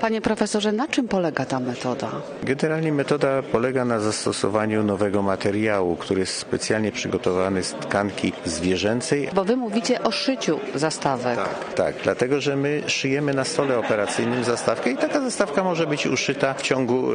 Panie profesorze, na czym polega ta metoda? Generalnie metoda polega na zastosowaniu nowego materiału, który jest specjalnie przygotowany z tkanki zwierzęcej. Bo wy mówicie o szyciu zastawek. Tak, dlatego że my szyjemy na stole operacyjnym zastawkę i taka zastawka może być uszyta w ciągu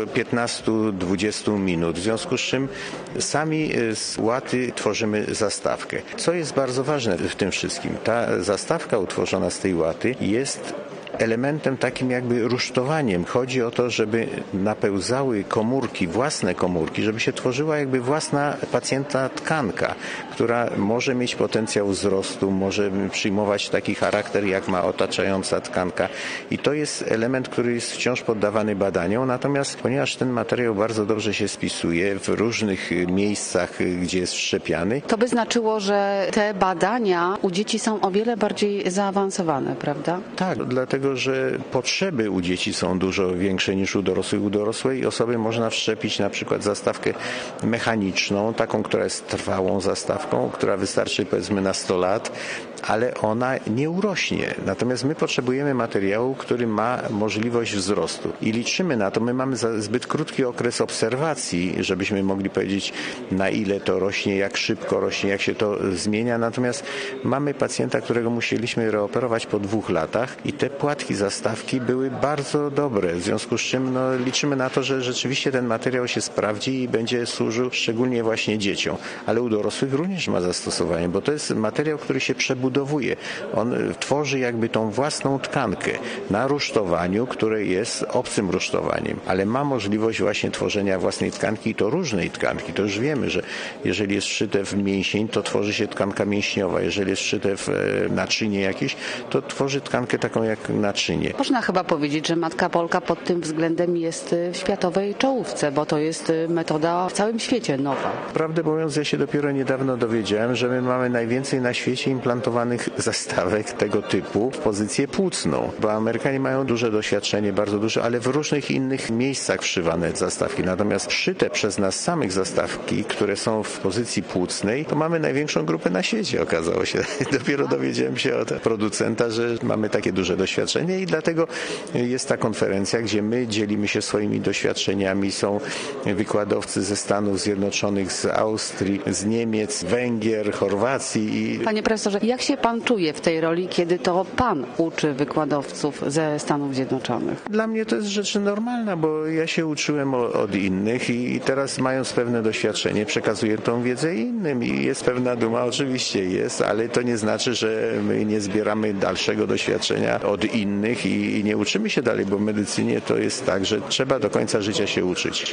15-20 minut. W związku z czym sami z łaty tworzymy zastawkę. Co jest bardzo ważne w tym wszystkim? Ta zastawka utworzona z tej łaty jest elementem takim jakby rusztowaniem. Chodzi o to, żeby napełzały komórki, własne komórki, żeby się tworzyła jakby własna pacjenta tkanka, która może mieć potencjał wzrostu, może przyjmować taki charakter, jak ma otaczająca tkanka. I to jest element, który jest wciąż poddawany badaniom, natomiast ponieważ ten materiał bardzo dobrze się spisuje w różnych miejscach, gdzie jest wszczepiany. To by znaczyło, że te badania u dzieci są o wiele bardziej zaawansowane, prawda? Tak, dlatego że potrzeby u dzieci są dużo większe niż u dorosłych. U dorosłej osoby można wszczepić na przykład zastawkę mechaniczną, taką, która jest trwałą zastawką, która wystarczy powiedzmy na 100 lat, ale ona nie urośnie. Natomiast my potrzebujemy materiału, który ma możliwość wzrostu i liczymy na to. My mamy zbyt krótki okres obserwacji, żebyśmy mogli powiedzieć, na ile to rośnie, jak szybko rośnie, jak się to zmienia. Natomiast mamy pacjenta, którego musieliśmy reoperować po 2 latach i te płatki zastawki były bardzo dobre. W związku z czym liczymy na to, że rzeczywiście ten materiał się sprawdzi i będzie służył szczególnie właśnie dzieciom. Ale u dorosłych również ma zastosowanie, bo to jest materiał, który się przebudowuje. On tworzy jakby tą własną tkankę na rusztowaniu, które jest obcym rusztowaniem, ale ma możliwość właśnie tworzenia własnej tkanki i to różnej tkanki. To już wiemy, że jeżeli jest wszyte w mięsień, to tworzy się tkanka mięśniowa. Jeżeli jest wszyte w naczynie jakieś, to tworzy tkankę taką jak naczynie. Można chyba powiedzieć, że Matka Polka pod tym względem jest w światowej czołówce, bo to jest metoda w całym świecie nowa. Prawdę mówiąc, ja się dopiero niedawno dowiedziałem, że my mamy najwięcej na świecie implantowanych zastawek tego typu w pozycję płucną, bo Amerykanie mają duże doświadczenie, bardzo duże, ale w różnych innych miejscach wszywane zastawki. Natomiast szyte przez nas samych zastawki, które są w pozycji płucnej, to mamy największą grupę na świecie, okazało się. Dopiero dowiedziałem się od producenta, że mamy takie duże doświadczenie i dlatego jest ta konferencja, gdzie my dzielimy się swoimi doświadczeniami. Są wykładowcy ze Stanów Zjednoczonych, z Austrii, z Niemiec, Węgier, Chorwacji. Panie profesorze, jak się pan czuje w tej roli, kiedy to pan uczy wykładowców ze Stanów Zjednoczonych? Dla mnie to jest rzecz normalna, bo ja się uczyłem od innych i teraz mając pewne doświadczenie przekazuję tą wiedzę innym i jest pewna duma, oczywiście jest, ale to nie znaczy, że my nie zbieramy dalszego doświadczenia od innych i nie uczymy się dalej, bo w medycynie to jest tak, że trzeba do końca życia się uczyć.